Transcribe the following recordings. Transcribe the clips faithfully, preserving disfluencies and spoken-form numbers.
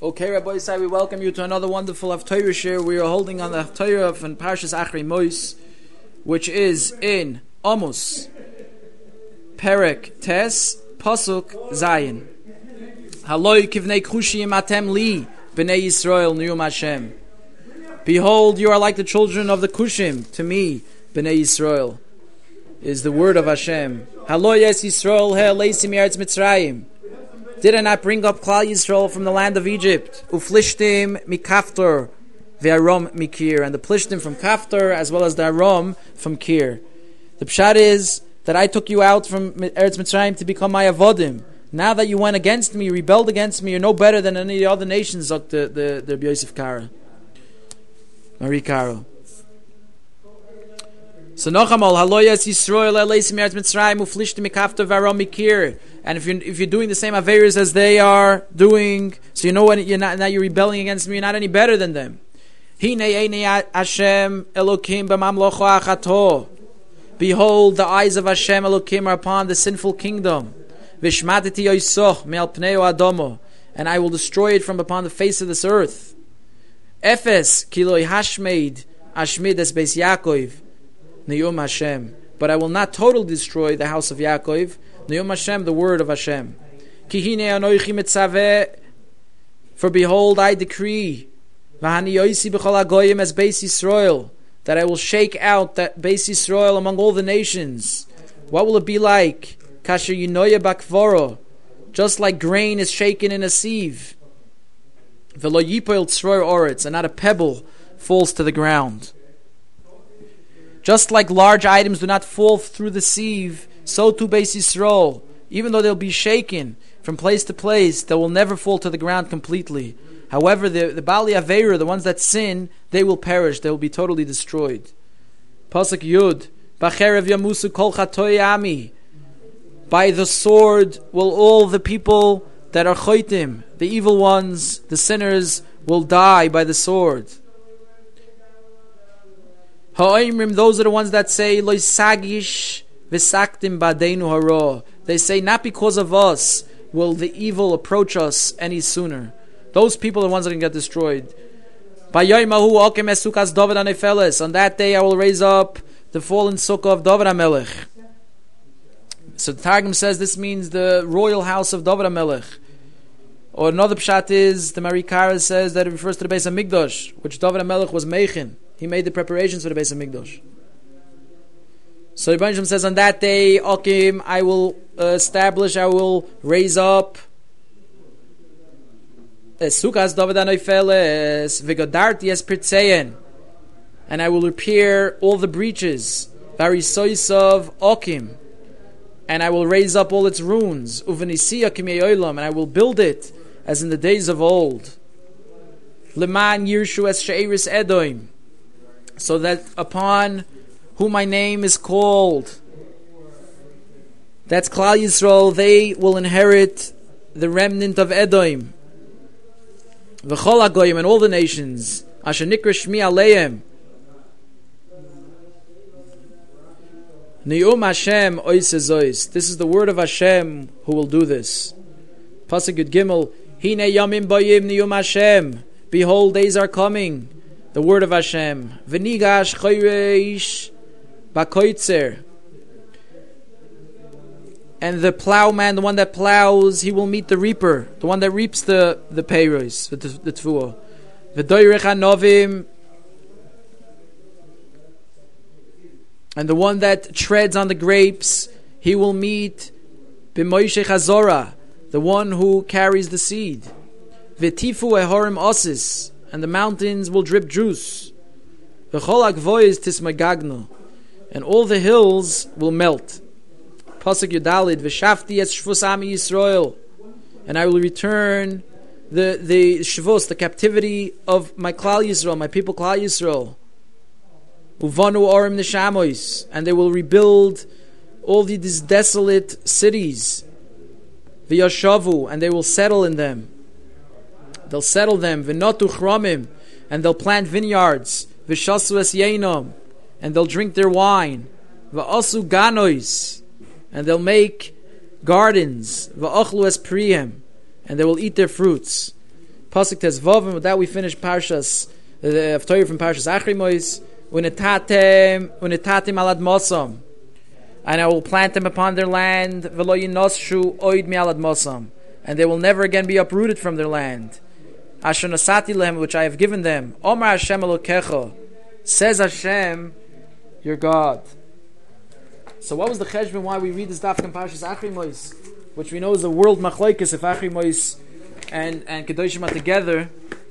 Okay, Rabbi Isai, we welcome you to another wonderful Haftarah share. We are holding on the Haftarah from Parshas Achrei Mos, which is in Amos, Perek Tes, Pasuk Zayin. Haloi kivnei kushim atem li, b'nei Yisrael niyum Hashem. Behold, you are like the children of the Kushim, to me, b'nei Yisrael, is the word of Hashem. Haloi es Yisrael he leisim yeretz Mitzrayim. Did I not bring up Klal Yisrael from the land of Egypt? Uflishtim mikaftor ve'arom mikir, and the Plishtim from Kaftor as well as the Aram from Kir. The pshat is that I took you out from Eretz Mitzrayim to become my avodim. Now that you went against me, rebelled against me, you're no better than any of the other nations. The the the Rabbi Yosef Kara, Marie Karo. So Nochamal haloyas Yisrael eleisim Eretz Mitzrayim uflishtim mikaftor ve'arom mikir. And if you're if you're doing the same averis as they are doing, so you know when you're not now you're rebelling against me, you're not any better than them. Hinei einei Hashem Elokim b'mamlocho achato. Behold, the eyes of Hashem Elokim are upon the sinful kingdom. Vishmatiti yoisoch me'al pnei adomo, and I will destroy it from upon the face of this earth. Efes kiloi hashmeid ashmid es beis Yaakov niyum Hashem. But I will not totally destroy the house of Yaakov. Niyum Hashem, the word of Hashem. Ki hine anoichi mitzaveh, for behold, I decree, v'hani yoisi b'chol hagoyim as Beis Yisrael, that I will shake out that Beis Yisrael among all the nations. What will it be like? Kasher yinoya bakvoro, just like grain is shaken in a sieve. V'lo yipoil tzror oretz, and not a pebble falls to the ground. Just like large items do not fall through the sieve, so too Beis Yisrael, even though they'll be shaken from place to place, they will never fall to the ground completely. However, the, the Bali Aveira, the ones that sin, they will perish, they will be totally destroyed. Pasuk Yud, Bacherev Yamusu Kol Chatoi Ami. By the sword will all the people that are choitim, the evil ones, the sinners, will die by the sword. Ha'imrim, those are the ones that say, Lo sagish v'saktim badeinu haro. They say, not because of us will the evil approach us any sooner. Those people are the ones that can get destroyed. On that day I will raise up the fallen sukkah of David HaMelech. So the Targum says this means the royal house of David HaMelech. Or another pshat is, the Marie Kara says that it refers to the Beis HaMikdash, which David HaMelech was meichin. He made the preparations for the Beis HaMikdash. So Rebbe Shem says, on that day, Okim, I will uh, establish, I will raise up Sukas David Anoifeles, Vigodarti es Pritzeyen, and I will repair all the breaches, Varisoisav Okim, and I will raise up all its ruins, Uvenisia Kimei, and I will build it as in the days of old. Leman Yirshu es Sheiris Edoim, so that upon whom my name is called, that's Klal Yisrael, they will inherit the remnant of Edom. V'chol hagoyim, and all the nations, asher nikra shmi aleim. Niyum Hashem ois ezois. This is the word of Hashem who will do this. Pasuk Yud Gimel, Hine yamim bayim niyum Hashem. Behold, days are coming. The word of Hashem. V'nigash chayreish bakoitzer. And the plowman, the one that plows, he will meet the reaper, the one that reaps the the peiros, the the tfuah. V'doyrech hanovim, and the one that treads on the grapes, he will meet b'moishech hazora, the one who carries the seed. V'tifu ehorim osis, and the mountains will drip juice. V'chol hagvois tismagagno, and all the hills will melt. Pasuk Yudalid, V'shafti es shvus ami Yisrael, and I will return the the shvus, the captivity of my Klal Yisrael, my people Klal Yisrael. Uvanu orim neshamois, and they will rebuild all these desolate cities. V'yashavu, and they will settle in them. They'll settle them. V'notu chromim, and they'll plant vineyards. V'shasu es yeinom, and they'll drink their wine. V'asu ganois, and they'll make gardens, va'achlu es priyem, and they will eat their fruits. Pasuk Tezvov, with that we finish Parshas, the uh, Torah from Parshas Achri Mois, Unetatem, Unetatem alad Mosam. And I will plant them upon their land, Velo yinoshu oid mi alad Mosam. And they will never again be uprooted from their land. Asher nasati lehem, which I have given them. Omar Hashem Elokecha, says Hashem, your God. So what was the cheshbon why we read this daf in Parshas Achri Mois, which we know is the world machlokes if Achri Mois and and Kedoshim are together?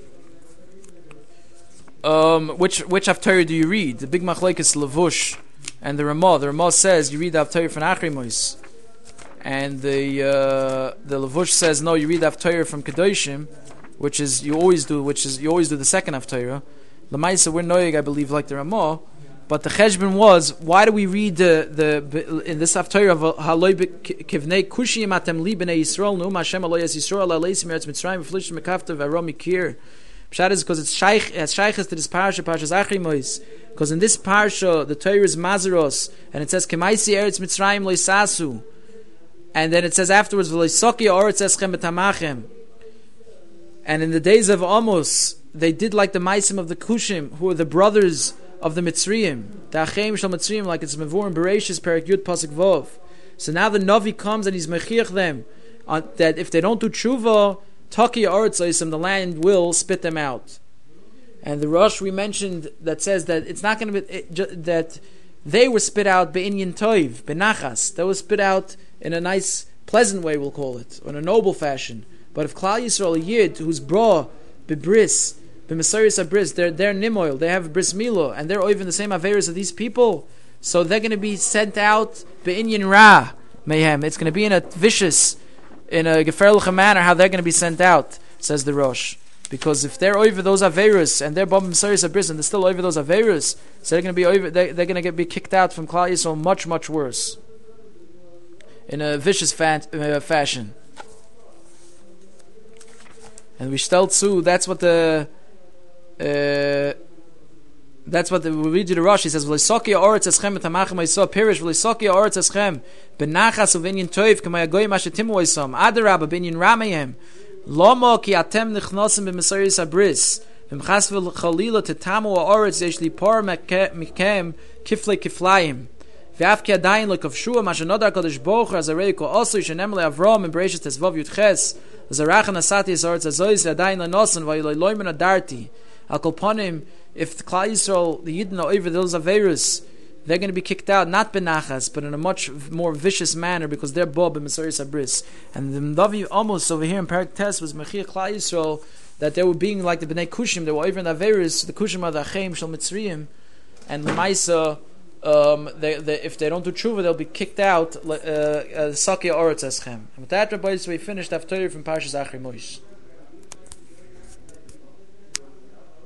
Um, which which haftarah do you read? The big machlokes Levush and the Ramah. The Ramah says you read the haftarah from Achri Mois, and the uh, the Levush says no, you read the haftarah from Kedoshim, which is you always do, which is you always do the second haftarah. Lamaisa we're noyeg, I believe, like the Ramah. But the cheshbon was, why do we read the the in this haftarah of Haloi kivnei kushiyim atem li b'nei Yisrael nu'um Hashem aloy es Yisrael aleisim eretz Mitzrayim v'flish mekafta v'arom mikir. Pshat is because it's shaykh as shaykhs to this parsha, Parshas Achri Mois. Because in this parsha the Torah is Mazeros, and it says kemaisi eretz Mitzrayim loisasu, and then it says afterwards v'loisoki oretz eschem b'tamachem. And in the days of Amos, they did like the maisim of the Kushim, who are the brothers of the Mitzrayim, the Achem Shal Mitzrayim, like it's Mevur and Bereshis Perik Yud Pasuk Vov. So now the Navi comes and he's mechiach them on, that if they don't do tshuva, Taki Aretz the land will spit them out. And the Rosh we mentioned that says that it's not going to be it, ju, that they were spit out be'inyan toiv, benachas. They were spit out in a nice, pleasant way, we'll call it, or in a noble fashion. But if Klal Yisrael a Yid who's bra bebris, b'mesaris abris, they're they're nimoil, they have bris milo, and they're even the same averas of these people, so they're going to be sent out be'inyan ra mayhem. It's going to be in a vicious, in a geferliche manner how they're going to be sent out, says the Rosh. Because if they're over those averas and they're b'mesaris abris and they're still over those averas, so they're going to be over, they, they're going to get be kicked out from Klal Yisrael much much worse, in a vicious fan, uh, fashion. And we still too. That's what the. Uh, that's what the, we read to the Rosh. He says, "V'leisoki ha'oretz eschem b'tamachem ha'yisah pirish v'leisoki ha'oretz eschem b'nachas u'vinyan toiv k'may agoyim asher timu ha'yisam adarabah b'inyan ramayim lomo ki atem nichnosim b'mesaris abris v'mchas v'chalila tetamu ha'oretz yesh lipor mikem kiflei kiflayim v'af ki adayin lekavshua masher nodar kodesh bocher azarei ko also yishanem le'avrom and Bereshis tesvav yudches azarachan asati ha'oretz azoyis adayin le'nosan v'yiloi loymen adarti. Akolponim, if the Klal Yisrael, the Yidden are over those Averis, they're going to be kicked out, not benachas, but in a much more vicious manner, because they're Bob and Mesaris Abris. And the Mdavi almost over here in Parak Tes was Mechir Klal Yisrael, that they were being like the Bnei Kushim, they were over in the Averis, the Kushim are the Achem Shal Mitzrayim, and the Maisa, um, they, they, if they don't do tshuva, they'll be kicked out, Saki Oretz Eschem. And with that, Rabbi, so we finished after from Parshas Achri Mois.